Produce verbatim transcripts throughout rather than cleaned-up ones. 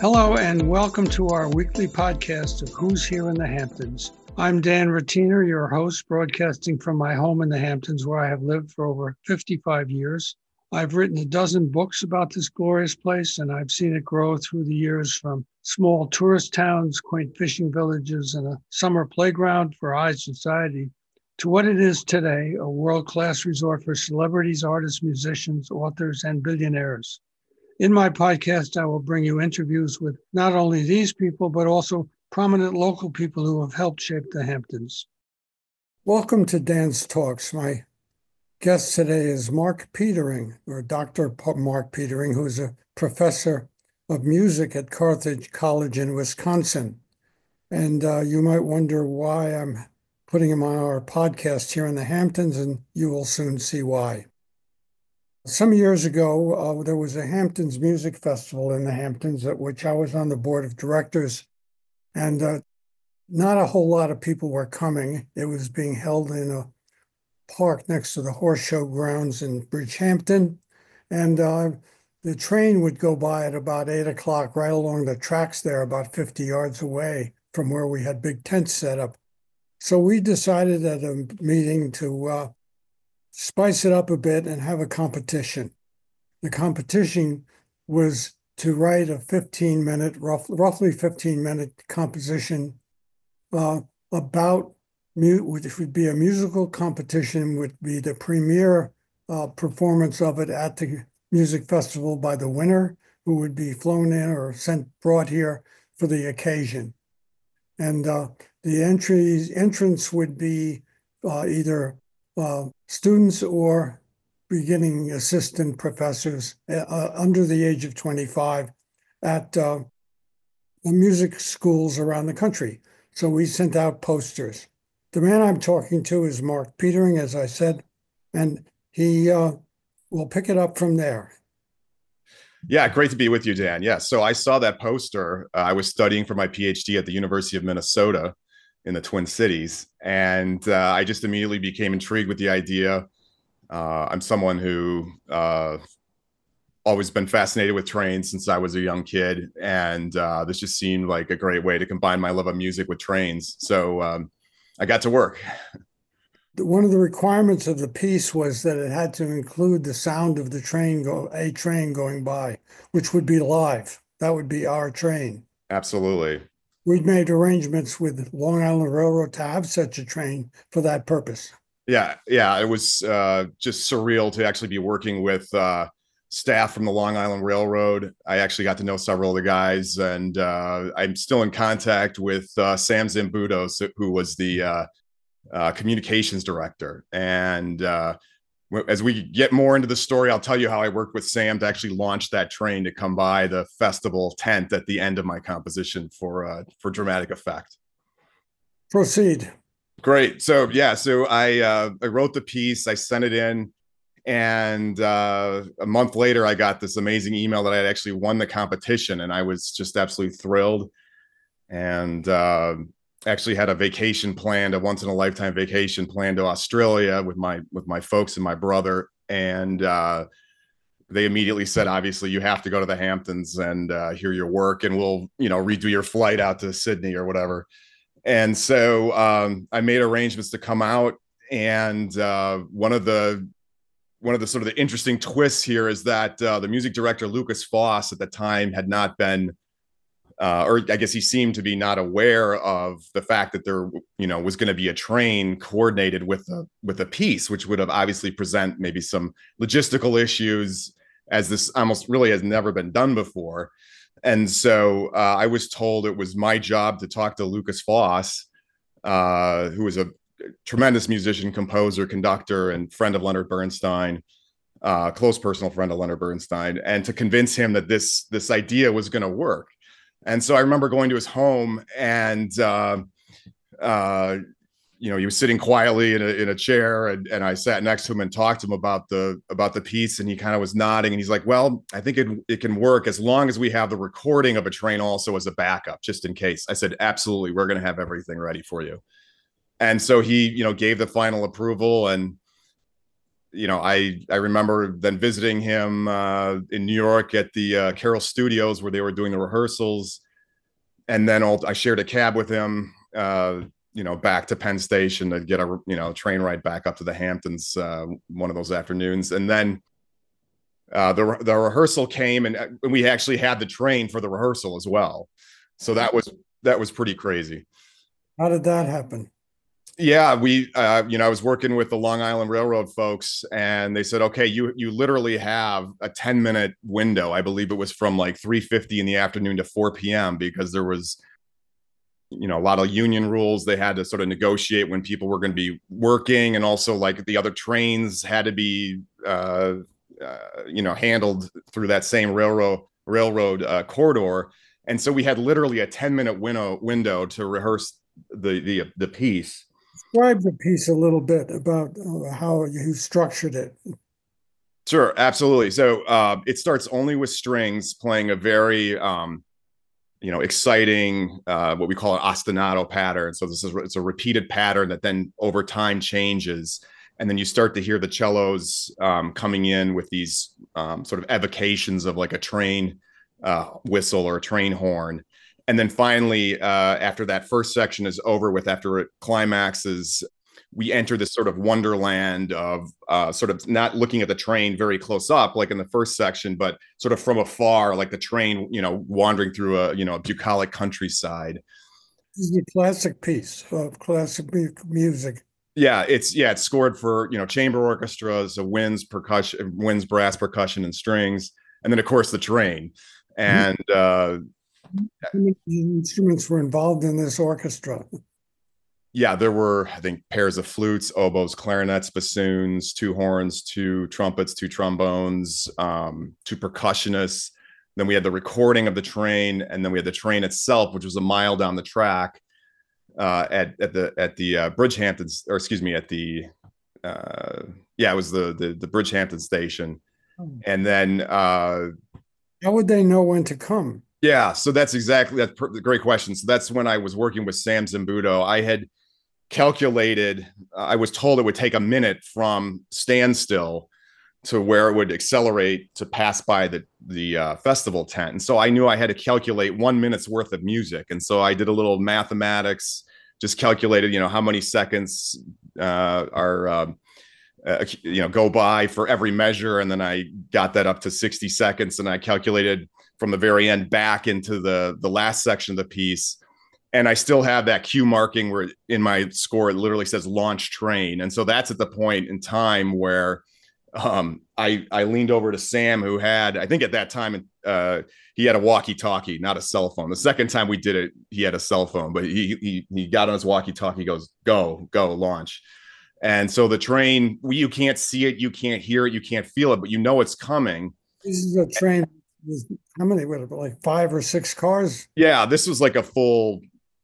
Hello and welcome to our weekly podcast of Who's Here in the Hamptons. I'm Dan Rattiner, your host, broadcasting from my home in the Hamptons, where I have lived for over fifty-five years. I've written a dozen books about this glorious place, and I've seen it grow through the years from small tourist towns, quaint fishing villages, and a summer playground for high society to what it is today, a world-class resort for celebrities, artists, musicians, authors, and billionaires. In my podcast, I will bring you interviews with not only these people, but also prominent local people who have helped shape the Hamptons. Welcome to Dan's Talks. My guest today is Mark Petering, or Doctor Mark Petering, who is a professor of music at Carthage College in Wisconsin. And uh, you might wonder why I'm putting him on our podcast here in the Hamptons, and you will soon see why. Some years ago, uh, there was a Hamptons Music Festival in the Hamptons, at which I was on the board of directors, and uh, not a whole lot of people were coming. It was being held in a park next to the horse show grounds in Bridgehampton, and uh, the train would go by at about eight o'clock right along the tracks there, about fifty yards away from where we had big tents set up. So we decided at a meeting to uh, spice it up a bit and have a competition. The competition was to write a fifteen minute, rough, roughly fifteen minute composition uh, about, which would be a musical competition, would be the premiere uh, performance of it at the music festival by the winner, who would be flown in or sent, brought here for the occasion. And uh, the entries, entrance would be uh, either uh, students or beginning assistant professors uh, under the age of twenty-five at uh, the music schools around the country. So we sent out posters. The man I'm talking to is Mark Petering, as I said, and he uh, will pick it up from there. Yeah, great to be with you, Dan. Yeah, so I saw that poster. Uh, I was studying for my PhD at the University of Minnesota in the Twin Cities, and uh, I just immediately became intrigued with the idea. Uh, I'm someone who uh, always been fascinated with trains since I was a young kid, and uh, this just seemed like a great way to combine my love of music with trains. So um, I got to work. One of the requirements of the piece was that it had to include the sound of the train, go, a train going by, which would be live. That would be our train. Absolutely. We'd made arrangements with Long Island Railroad to have such a train for that purpose. Yeah, yeah, it was uh, just surreal to actually be working with uh, staff from the Long Island Railroad. I actually got to know several of the guys, and uh, I'm still in contact with uh, Sam Zambudos, who was the uh, uh, communications director. And uh, as we get more into the story, I'll tell you how I worked with Sam to actually launch that train to come by the festival tent at the end of my composition for uh, for dramatic effect. Proceed. Great. So yeah, so I uh, I wrote the piece, I sent it in, and uh, a month later, I got this amazing email that I had actually won the competition, and I was just absolutely thrilled. And uh, actually had a vacation planned, a once in a lifetime vacation planned to Australia with my with my folks and my brother. And uh, they immediately said, obviously, you have to go to the Hamptons and uh, hear your work, and we'll, you know, redo your flight out to Sydney or whatever. And so um, I made arrangements to come out. And uh, one of the one of the sort of the interesting twists here is that uh, the music director, Lucas Foss, at the time had not been Uh, or I guess he seemed to be not aware of the fact that there, you know, was going to be a train coordinated with a, with a piece, which would have obviously present maybe some logistical issues, as this almost really has never been done before. And so uh, I was told it was my job to talk to Lucas Foss, uh, who was a tremendous musician, composer, conductor, and friend of Leonard Bernstein, uh, close personal friend of Leonard Bernstein, and to convince him that this this idea was going to work. And so I remember going to his home, and uh, uh, you know, he was sitting quietly in a in a chair, and, and I sat next to him and talked to him about the about the piece, and he kind of was nodding, and he's like, "Well, I think it it can work as long as we have the recording of a train also as a backup, just in case." I said, "Absolutely, we're going to have everything ready for you." And so he, you know, gave the final approval, and you know, I I remember then visiting him uh, in New York at the uh, Carroll Studios where they were doing the rehearsals, and then I shared a cab with him, uh, you know, back to Penn Station to get a you know train ride back up to the Hamptons uh, one of those afternoons, and then uh, the the rehearsal came, and we actually had the train for the rehearsal as well. So that was that was pretty crazy. How did that happen? Yeah, we, uh, you know, I was working with the Long Island Railroad folks, and they said, okay, you you literally have a ten minute window. I believe it was from like three fifty in the afternoon to four p m because there was, you know, a lot of union rules. They had to sort of negotiate when people were going to be working, and also like the other trains had to be, uh, uh, you know, handled through that same railroad railroad uh, corridor. And so we had literally a ten minute window window to rehearse the the the piece. Describe the piece a little bit about uh, how you structured it. Sure, absolutely. So uh, it starts only with strings playing a very, um, you know, exciting, uh, what we call an ostinato pattern. So this is it's a repeated pattern that then over time changes, and then you start to hear the cellos um, coming in with these um, sort of evocations of like a train uh, whistle or a train horn. And then finally, uh, after that first section is over with, after it climaxes, we enter this sort of wonderland of uh, sort of not looking at the train very close up, like in the first section, but sort of from afar, like the train, you know, wandering through a, you know, bucolic countryside. This is a classic piece of classic music. Yeah, it's yeah, it's scored for, you know, chamber orchestras, so winds, percussion, winds, brass, percussion, and strings, and then of course the train. And uh, how many instruments were involved in this orchestra? Yeah, there were, I think, pairs of flutes, oboes, clarinets, bassoons, two horns, two trumpets, two trombones, um, two percussionists. Then we had the recording of the train, and then we had the train itself, which was a mile down the track uh, at at the at the uh, Bridgehampton, or excuse me, at the uh, yeah, it was the the, the Bridgehampton station. And then uh, how would they know when to come? Yeah, so that's exactly that's a great question. So that's when I was working with Sam Zimbudo. I had calculated, uh, I was told it would take a minute from standstill to where it would accelerate to pass by the the uh, festival tent. And so I knew I had to calculate one minute's worth of music. And so I did a little mathematics, just calculated, you know, how many seconds uh, are, uh, uh, you know, go by for every measure. And then I got that up to sixty seconds, and I calculated from the very end back into the the last section of the piece. And I still have that cue marking where in my score, it literally says launch train. And so that's at the point in time where um, I, I leaned over to Sam, who had, I think at that time, uh, he had a walkie-talkie, not a cell phone. The second time we did it, he had a cell phone, but he, he, he got on his walkie-talkie, he goes, go, go, launch. And so the train, you can't see it, you can't hear it, you can't feel it, but you know it's coming. This is a train with how many, would it be, like five or six cars? Yeah, this was like a full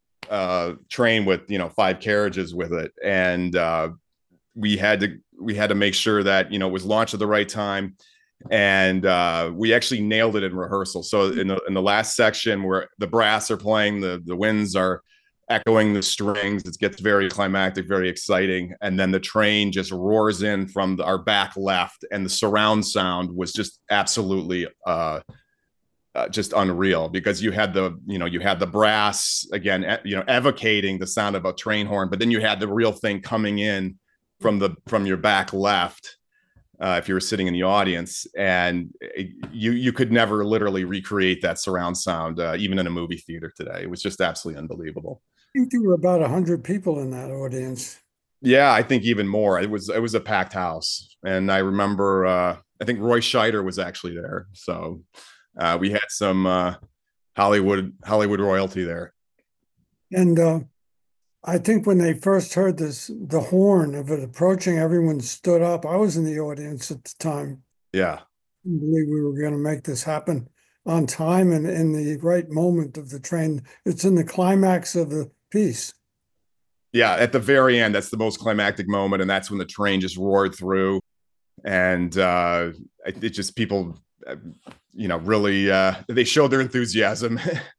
uh train with, you know, five carriages with it, and uh we had to we had to make sure that, you know, it was launched at the right time. And uh we actually nailed it in rehearsal. So in the in the last section where the brass are playing, the the winds are echoing the strings, it gets very climactic, very exciting, and then the train just roars in from the, our back left, and the surround sound was just absolutely uh Uh, just unreal, because you had the, you know, you had the brass again, you know, evocating the sound of a train horn, but then you had the real thing coming in from the from your back left, uh, if you were sitting in the audience, and it, you you could never literally recreate that surround sound, uh, even in a movie theater today. It was just absolutely unbelievable. I think there were about a hundred people in that audience. Yeah, I think even more. It was it was a packed house, and I remember uh, I think Roy Scheider was actually there, so. Uh, we had some uh, Hollywood Hollywood royalty there. And uh, I think when they first heard this, the horn of it approaching, everyone stood up. I was in the audience at the time. Yeah. I didn't believe we were going to make this happen on time and in the right moment of the train. It's in the climax of the piece. Yeah, at the very end, that's the most climactic moment, and that's when the train just roared through, and uh, it just people. Uh, you know, really, uh, they showed their enthusiasm.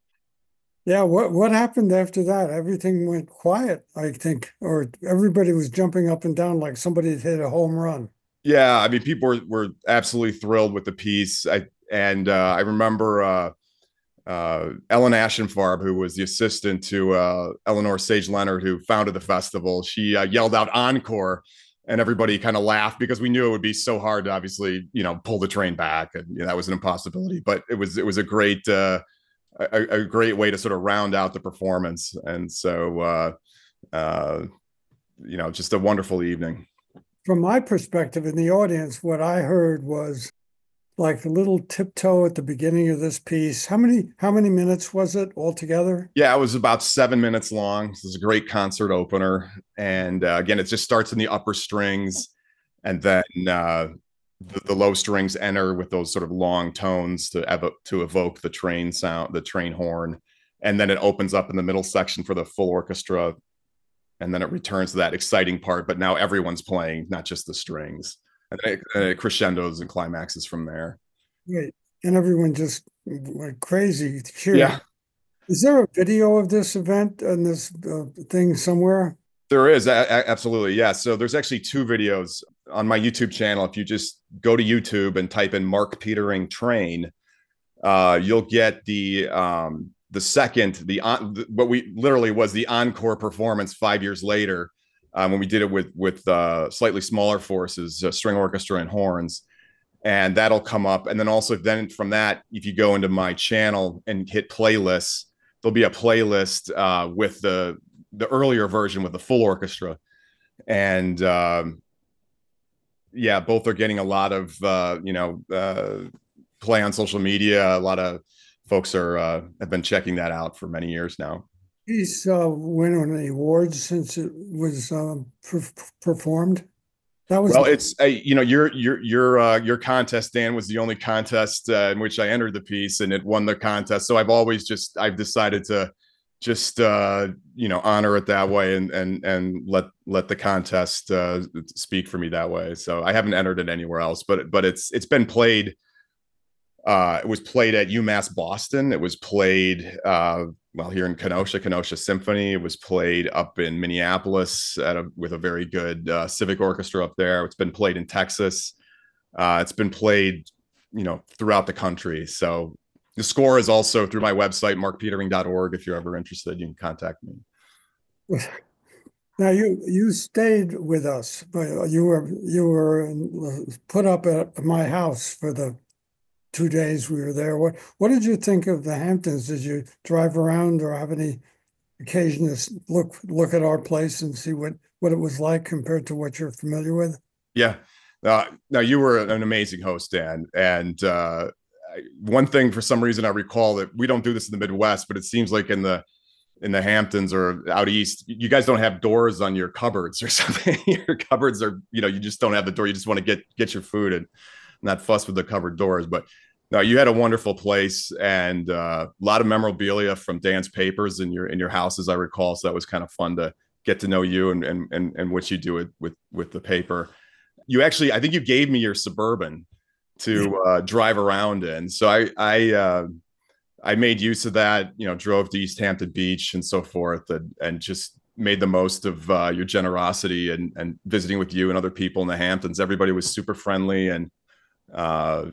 Yeah, what what happened after that? Everything went quiet, I think, or everybody was jumping up and down like somebody had hit a home run. Yeah, I mean, people were, were absolutely thrilled with the piece. I and uh, I remember uh, uh, Ellen Ashenfarb, who was the assistant to uh, Eleanor Sage Leonard, who founded the festival. She uh, yelled out "encore," and everybody kind of laughed because we knew it would be so hard to obviously, you know, pull the train back, and you know, that was an impossibility. But it was it was a great uh, a, a great way to sort of round out the performance, and so uh, uh, you know, just a wonderful evening. From my perspective in the audience, what I heard was like a little tiptoe at the beginning of this piece. How many how many minutes was it altogether? Yeah, it was about seven minutes long. This is a great concert opener, and uh, again, it just starts in the upper strings, and then uh, the, the low strings enter with those sort of long tones to evo- to evoke the train sound, the train horn, and then it opens up in the middle section for the full orchestra, and then it returns to that exciting part. But now everyone's playing, not just the strings, and then it, and it crescendos and climaxes from there. Right. And everyone just went crazy Yeah, cheering. Is there a video of this event and this uh, thing somewhere? there is a- a- absolutely, yeah. So there's actually two videos on my YouTube channel. If you just go to YouTube and type in Mark Petering Train, uh, you'll get the um, the second the on what we literally was the encore performance five years later, um, when we did it with with uh, slightly smaller forces, uh, string orchestra and horns, and that'll come up. And then also then from that, if you go into my channel and hit playlists, there'll be a playlist uh, with the the earlier version with the full orchestra, and um, yeah, both are getting a lot of uh, you know uh, play on social media. A lot of folks are uh, have been checking that out for many years now. He's uh, won any awards since it was uh, per performed. That was Well, it's uh, you know your your your uh, your contest, Dan, was the only contest uh, in which I entered the piece, and it won the contest. So I've always just I've decided to just uh, you know honor it that way, and and and let let the contest uh, speak for me that way. So I haven't entered it anywhere else, but but it's it's been played. Uh, it was played at UMass Boston. It was played uh, well here in Kenosha, Kenosha Symphony. It was played up in Minneapolis at a, with a very good uh, civic orchestra up there. It's been played in Texas. Uh, it's been played, you know, throughout the country. So the score is also through my website, mark petering dot org. If you're ever interested, you can contact me. now you you stayed with us, but you were you were uh, put up at my house for the two days we were there. What what did you think of the Hamptons? Did you drive around or have any occasion to look look at our place and see what what it was like compared to what you're familiar with? Yeah. Uh, now you were an amazing host, Dan. And uh, one thing, for some reason, I recall that we don't do this in the Midwest, but it seems like in the in the Hamptons or out east, you guys don't have doors on your cupboards or something. Your cupboards are, you know, you just don't have the door. You just want to get get your food and not fuss with the cupboard doors. But no, you had a wonderful place and uh, a lot of memorabilia from Dan's papers in your in your house, as I recall. So that was kind of fun to get to know you and and and, and what you do with with with the paper. You actually, I think you gave me your Suburban to uh, drive around in. So I I uh, I made use of that. You know, drove to East Hampton Beach and so forth, and and just made the most of uh, your generosity and and visiting with you and other people in the Hamptons. Everybody was super friendly and uh,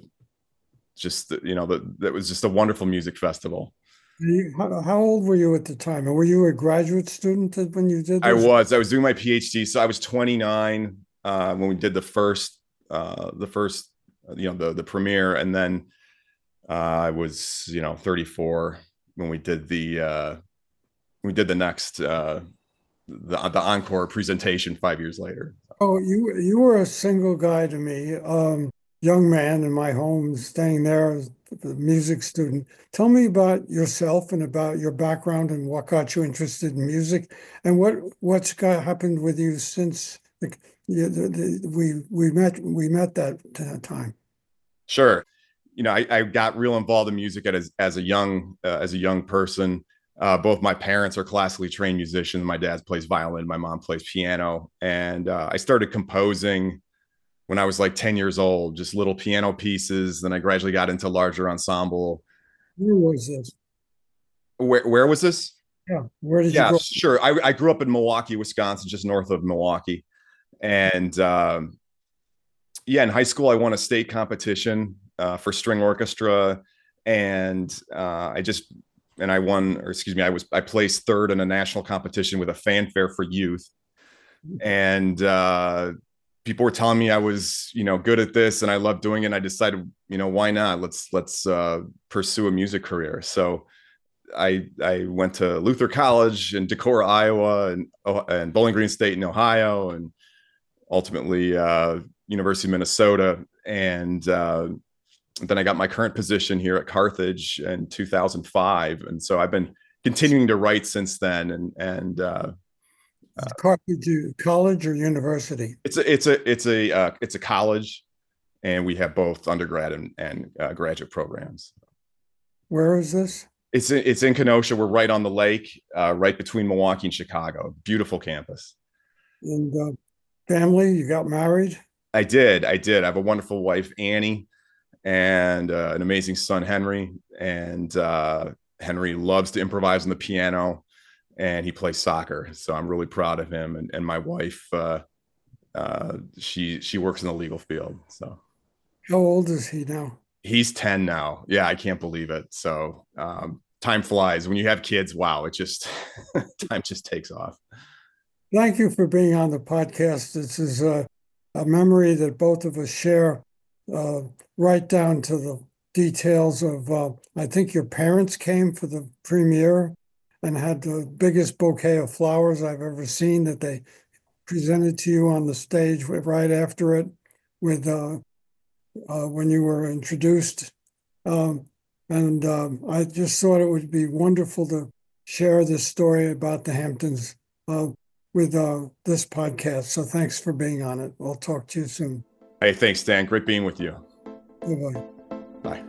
just you know that that was just a wonderful music festival. You, how, how old were you at the time? And were you a graduate student when you did I this? was I was doing my PhD, so I was twenty-nine uh, when we did the first uh, the first you know the the premiere, and then uh, I was you know thirty-four when we did the uh, we did the next uh, the the encore presentation five years later. Oh, you you were a single guy to me, um, young man in my home, staying there as a music student. Tell me about yourself and about your background and what got you interested in music, and what what's got happened with you since the, the, the, we we met we met that uh, time. Sure, you know I, I got real involved in music as as a young uh, as a young person. Uh, both my parents are classically trained musicians. My dad plays violin, my mom plays piano, and uh, I started composing when I was like ten years old, just little piano pieces. Then I gradually got into larger ensemble. Where was this? Where where was this? Yeah, where did you Yeah, grow? sure. I, I grew up in Milwaukee, Wisconsin, just north of Milwaukee, and um, Yeah, in high school, I won a state competition uh, for string orchestra, and uh, I just and I won, or excuse me, I was I placed third in a national competition with a fanfare for youth, and uh, people were telling me I was, you know, good at this, and I loved doing it. And I decided, you know, why not? Let's let's uh, pursue a music career. So I I went to Luther College in Decorah, Iowa, and and Bowling Green State in Ohio, and ultimately uh, University of Minnesota. And uh, then I got my current position here at Carthage in two thousand five, and so I've been continuing to write since then. And and uh, uh, Carthage, college or university? It's a it's a it's a uh, it's a college, and we have both undergrad and, and uh, graduate programs. Where is this? It's it's in Kenosha. We're right on the lake, uh, right between Milwaukee and Chicago. Beautiful campus. And uh, family, you got married? I did. I did. I have a wonderful wife, Annie, and uh, an amazing son, Henry. And uh, Henry loves to improvise on the piano, and he plays soccer. So I'm really proud of him. And, and my wife, uh, uh, she she works in the legal field. So how old is he now? He's ten now. Yeah, I can't believe it. So um, time flies when you have kids. Wow, it just time just takes off. Thank you for being on the podcast. This is a, a memory that both of us share, uh, right down to the details of, uh, I think your parents came for the premiere and had the biggest bouquet of flowers I've ever seen that they presented to you on the stage right after it with uh, uh, when you were introduced. Um, and um, I just thought it would be wonderful to share this story about the Hamptons uh, with uh, this podcast. So thanks for being on it. I'll talk to you soon. Hey, thanks, Dan. Great being with you. Bye-bye. Bye.